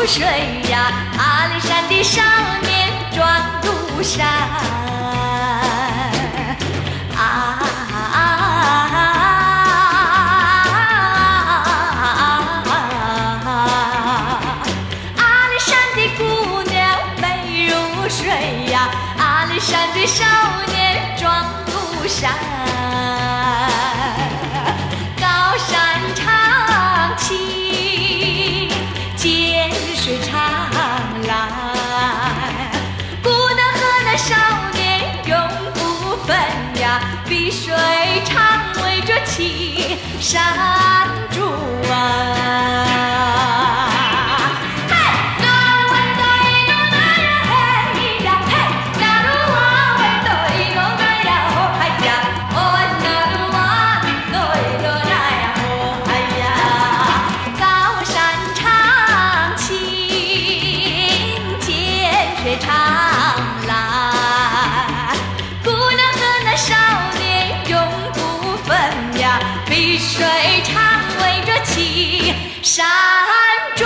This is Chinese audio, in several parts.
水呀，阿里山的少年壮如山。阿里山的姑娘美如水呀，阿里山的少年壮如山。高山长青，涧水长蓝，姑娘和那少年永不分呀，碧水长围着青山转。长蓝，姑娘和那少年永不分呀，碧水长围着青山转。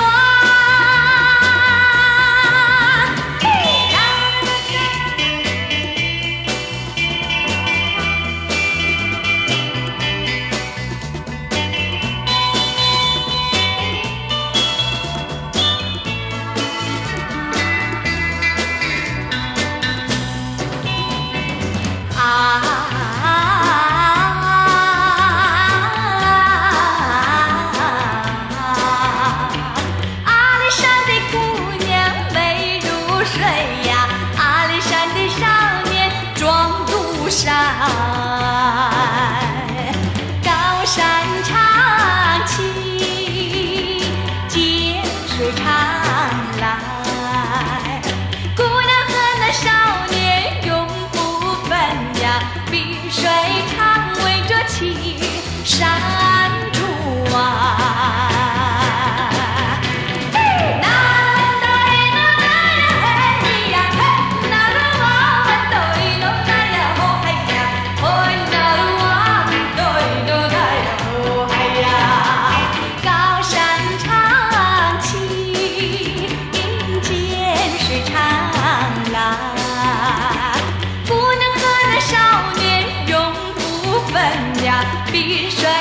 高山长青，涧水长蓝，姑娘和那少年永不分呀，碧水长围着青山转。碧水